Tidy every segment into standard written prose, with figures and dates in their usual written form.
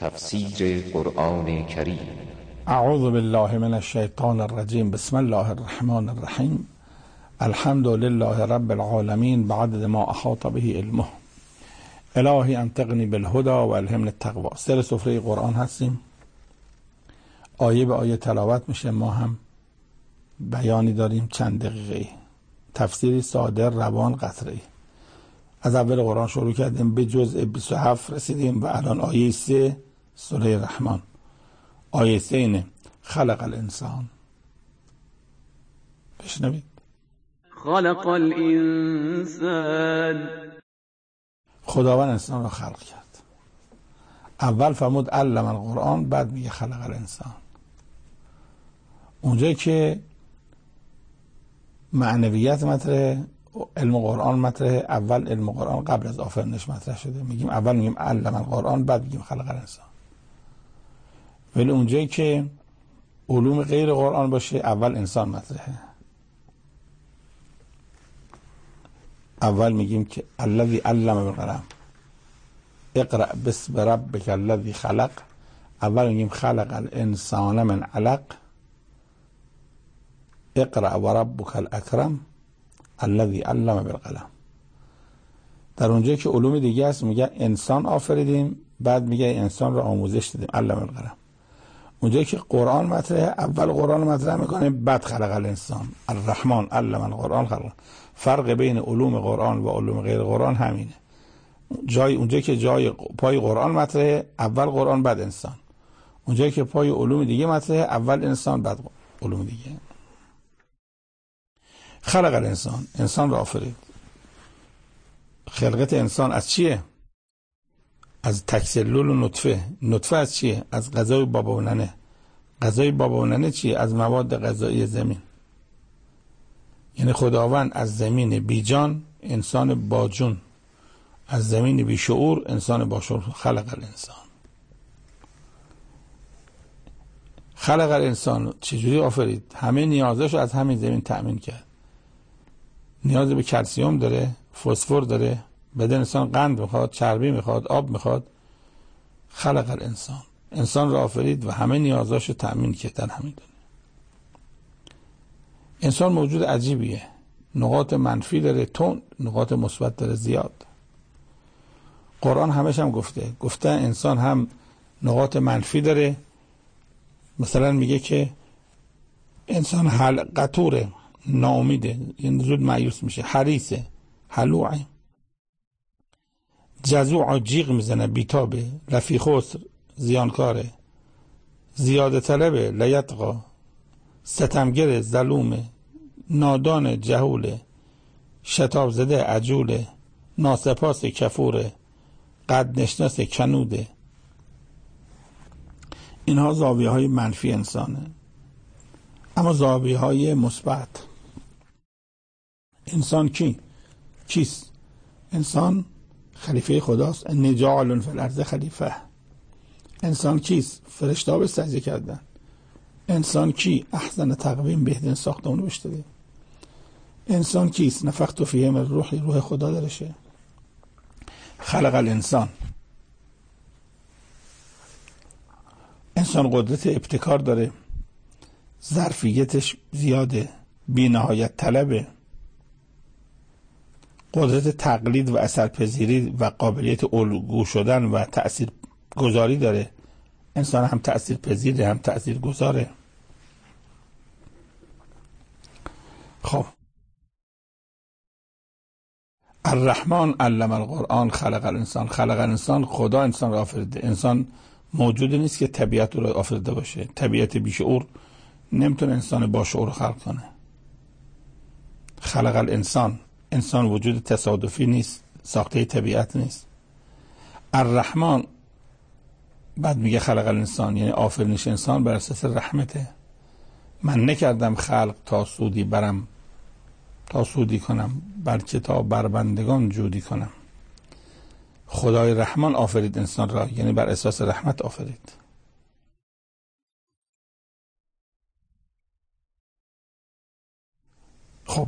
تفسیر قرآن کریم. اعوذ بالله من الشیطان الرجیم. بسم الله الرحمن الرحیم. الحمد لله رب العالمین بعدد ما احاط به علمه. الهی انطقنی بالهدى و الهمنی التقوی. سر سفره قرآن هستیم، آیه به آیه تلاوت میشه. ما هم بیانی داریم چند دقیقه، تفسیری ساده، روان، قطعی. از اول قرآن شروع کردیم، به جزء 27 رسیدیم و الان آیه 3 سوره رحمان. آیه 3 اینه: خلق الانسان. بشنوید. خلق الانسان، خداوند انسان را خلق کرد. اول فرمود علم القرآن، بعد میگه خلق الانسان. اونجایی که معنویت مطرحه، علم قرآن مطرحه، اول علم قرآن قبل از آفرینش مطرح شده. اول میگیم علم القرآن، بعد میگیم خلق الانسان. ولی اونجایی که علوم غیر قرآن باشه، اول انسان مطرحه. اول میگیم که الذی علم بالقلم اقرأ باسم ربک الذی خلق. اول میگیم خلق الانسان من علق اقرأ و ربک الاکرم الذی علم بالقلم. در اونجایی که علوم دیگه هست میگه انسان آفریدیم، بعد میگه انسان را آموزش دادیم، علم بالقلم. اونجایی که قرآن مطرحه، اول قرآن مطرح میکنه، بعد خلق الانسان. الرحمن علم القرآن خلق. فرق بین علوم قرآن و علوم غیر قرآن همینه. اونجایی که جای پای قرآن مطرحه، اول قرآن بعد انسان. اونجایی که پای علوم دیگه مطرحه، اول انسان بعد علوم دیگه. خلق الانسان، انسان را آفرید. خلقت انسان از چیه؟ از تکسلول و نطفه. نطفه از چیه؟ از غذای بابا و ننه. غذای بابا و ننه چیه؟ از مواد غذایی زمین. یعنی خداوند از زمین بی جان انسان با جون، از زمین بی شعور انسان با شعور. خلق الانسان. خلق الانسان چجوری آفرید؟ همه نیازشو از همین زمین تأمین کرد. نیاز به کلسیم داره، فسفر داره، بدن انسان قند میخواد، چربی میخواد، آب میخواد. خلق الانسان، انسان را آفرید و همه نیازاشو تأمین کرد در همین دنیا. انسان موجود عجیبیه، نقاط منفی داره تون، نقاط مثبت داره زیاد. قرآن همش هم گفته انسان هم نقاط منفی داره. مثلا میگه که انسان قطوره، ناامیده، یعنی زود مایوس میشه، حریصه، حلوعه، جزوع، جیغ میزنه، بیتابه، رفیع خسر، زیانکاره، زیاده طلبه، لیطغا، ستمگر، ظلومه، نادان، جهوله، شتاب زده، عجوله، ناسپاس، کفوره، قد نشناس، کنوده. اینها زاویه های منفی انسانه. اما زاویه های مثبت، انسان کیست؟ انسان خلیفه خداست. نجعل فی الارض خلیفه. انسان کیست؟ فرشته به سجده کردن. انسان کی؟ احسن تقویم، بهترین ساختمون رو بشتده. انسان کیست؟ نفخت فیه من روحی، روح خدا درشه. خلق الانسان. انسان قدرت ابتکار داره، ظرفیتش زیاده، بی نهایت طلبه، قدرت تقلید و اثرپذیری و قابلیت الگو شدن و تأثیر گذاری داره. انسان هم تأثیر پذیره، هم تأثیر گذاره. خب، الرحمن علم القرآن خلق الانسان. خلق الانسان، خدا انسان را آفریده. انسان موجودی نیست که طبیعت رو آفریده باشه. طبیعت بیشعور نمیتونه انسان با شعور خلق کنه. خلق الانسان، انسان وجود تصادفی نیست، ساخته طبیعت نیست. الرحمن بعد میگه خلق الانسان، یعنی آفرینش انسان بر اساس رحمته. من نکردم خلق تا سودی برم، تا سودی کنم، بلکه تا بر بندگان جودی کنم. خدای رحمان آفرید انسان را، یعنی بر اساس رحمت آفرید. خب،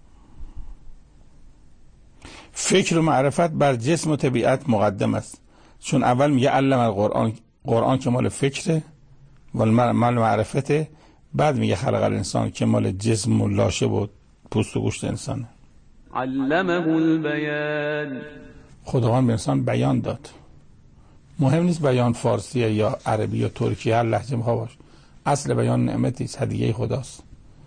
فکر و معرفت بر جسم و طبیعت مقدم است. چون اول میگه علم القرآن، قرآن که مال فکره و مال معرفته، بعد میگه خلق الانسان که مال جسم و لاشه و پوست و گوشت انسانه. علمه البیان، خداوند به انسان بیان داد. مهم نیست بیان فارسیه یا عربی یا ترکی، هر لهجه میخواد باشه، اصل بیان نعمتی است، هدیه خداست.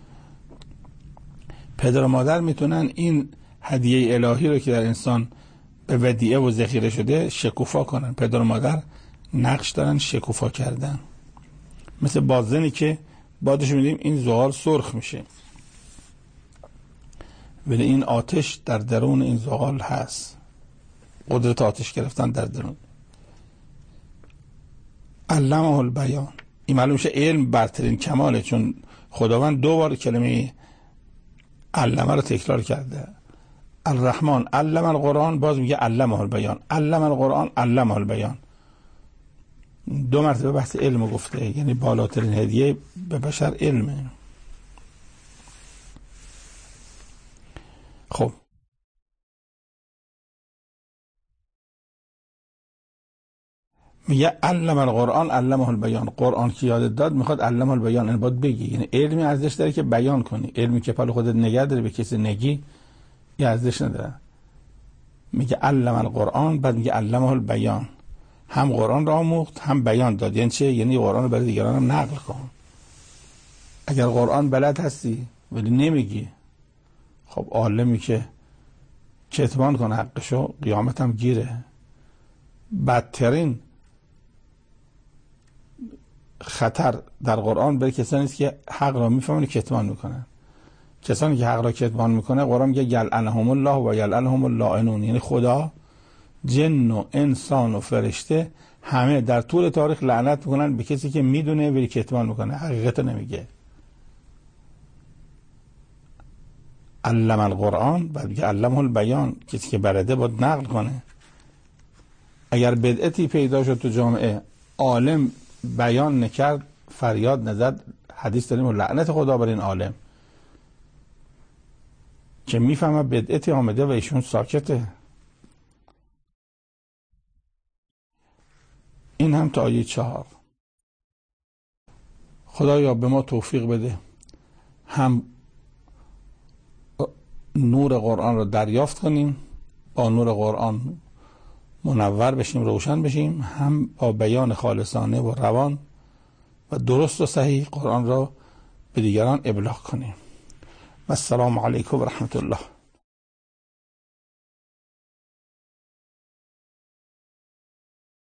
پدر و مادر میتونن این هدیه الهی رو که در انسان به ودیعه و ذخیره شده شکوفا کنن. پدر و مادر نقش دارن شکوفا کردن. مثل بادزنی که بادش میدیم این زغال سرخ میشه، ولی این آتش در درون این زغال هست، قدرت آتش گرفتن در درون. علمه البیان، این معلوم میشه علم برترین کماله، چون خداوند 2 بار کلمه علمه رو تکرار کرده. الرحمن علم القرآن، باز میگه علمه البیان، علم القرآن علمه البیان. 2 مرتبه بحث علم گفته، یعنی بالاترین هدیه به بشر علمه. خب میگه علم القرآن علمه البیان، قرآن که یادت داد میخواد علمه البیان، این باید بگی، یعنی علمی ارزش داره که بیان کنی. علمی که پال خودت نگه داری به کسی نگی یه ارزش نداره. میگه علم القرآن، بعد میگه علمه البیان، هم قرآن را آموخت هم بیان داد. یعنی چه؟ یعنی قرآن رو برای دیگران هم نقل کن. اگر قرآن بلد هستی ولی نمیگی، خب عالمی که کتمان کنه حقشو قیامت هم گیره. بدترین خطر در قرآن برای کسانی است که حق را میفهمن کتمان میکنن. کسانی که حق را کتمان میکنه قرآن میگه یلعنهم الله و یلعنهم اللاعنون، یعنی خدا، جن و انسان و فرشته همه در طول تاریخ لعنت میکنن به کسی که میدونه ولی کتمان میکنه، حقیقت نمیگه. علم القرآن، بعد میگه علمه البیان، کسی که بلده باید نقل کنه. اگر بدعتی پیدا شد تو جامعه، عالم بیان نکرد، فریاد نزد، حدیث داریم و لعنت خدا بر این عالم که میفهمه بدعتی آمده و ایشون ساکته. این هم تا آیه 4. خدایا به ما توفیق بده هم نور قرآن رو دریافت کنیم، با نور قرآن منور بشیم، روشن بشیم، هم با بیان خالصانه و روان و درست و صحیح قرآن را به دیگران ابلاغ کنیم. و السلام علیکم و رحمت الله.